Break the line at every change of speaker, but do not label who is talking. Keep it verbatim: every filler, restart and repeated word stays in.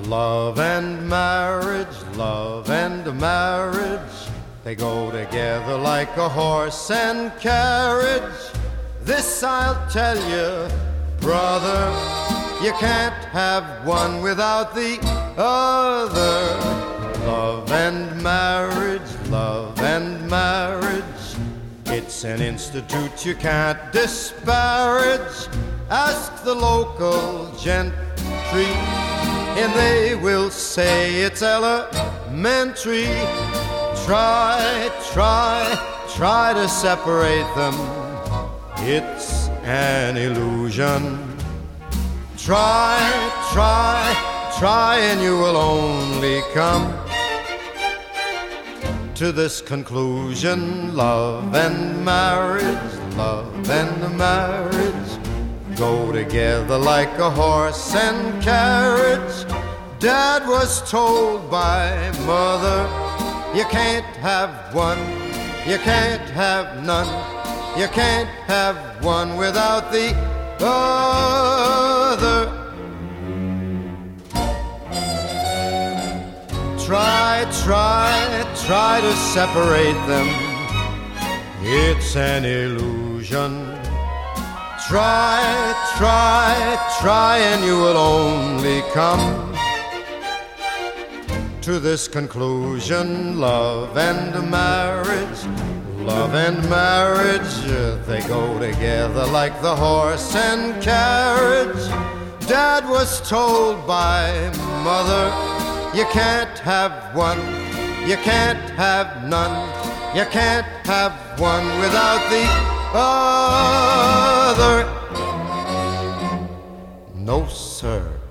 Love and marriage, love and marriage, they go together like a horse and carriage. This I'll tell you, brother, you can't have one without the other. Love and marriage, love and marriage, it's an institute you can't disparage. Ask the local gentry, and they will say it's elementary. Try, try, try to separate them, it's an illusion. Try, try, try, and you will only come to this conclusion. Love and marriage, love and marriage, go together like a horse and carriage. Dad was told by mother, you can't have one, you can't have none, you can't have one without the other. Try, try, try to separate them, it's an illusion. Try, try, try, and you will only come to this conclusion. Love and marriage, love and marriage, they go together like the horse and carriage. Dad was told by mother, you can't have one, you can't have none, you can't have one without the other. No, sir.